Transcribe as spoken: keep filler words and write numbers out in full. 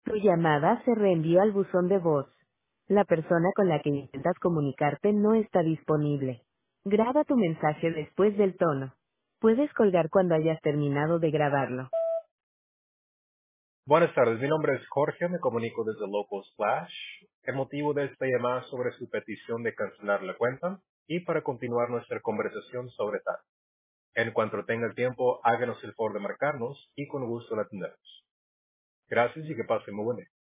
Tu llamada se reenvió al buzón de voz. La persona con la que intentas comunicarte no está disponible. Graba tu mensaje después del tono. Puedes colgar cuando hayas terminado de grabarlo. Buenas tardes, mi nombre es Jorge, me comunico desde Local Splash. El motivo de esta llamada es sobre su petición de cancelar la cuenta y para continuar nuestra conversación sobre tal. En cuanto tenga el tiempo, háganos el favor de marcarnos y con gusto la atendemos. Gracias y que pase muy buen día.